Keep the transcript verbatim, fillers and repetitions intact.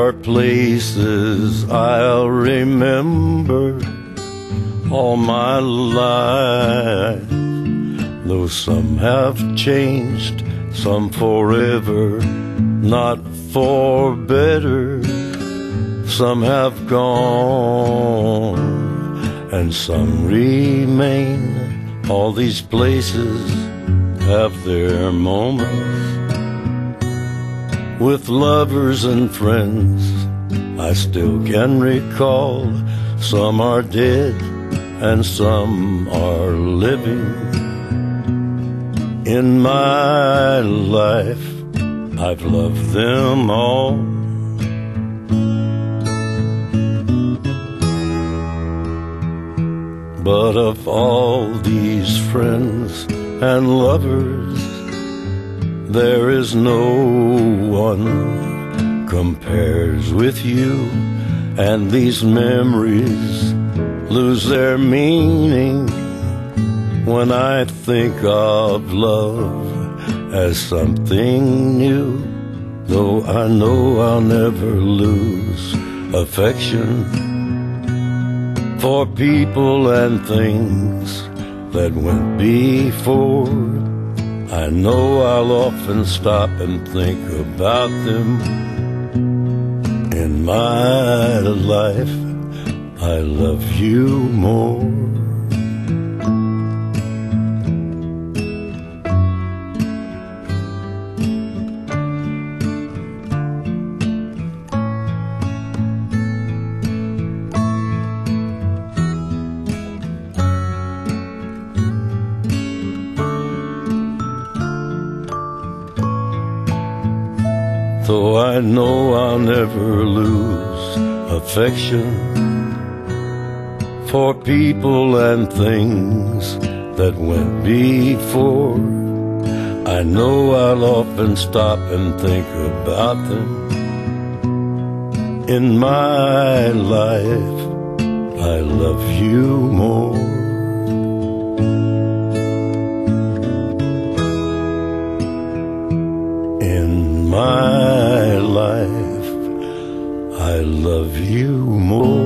are places I'll remember all my life, though some have changed, some forever, not for better. Some have gone, and some remain. All these places have their moments. With lovers and friends I still can recall. Some are dead and some are living. In my life I've loved them all. But of all these friends and lovers, there is no one compares with you. And these memories lose their meaning when I think of love as something new. Though I know I'll never lose affection for people and things that went before. I know I'll often stop and think about them. In my life I love you more. Though I know I'll never lose affection for people and things that went before, I know I'll often stop and think about them. In my life I love you more. In my life I love you more.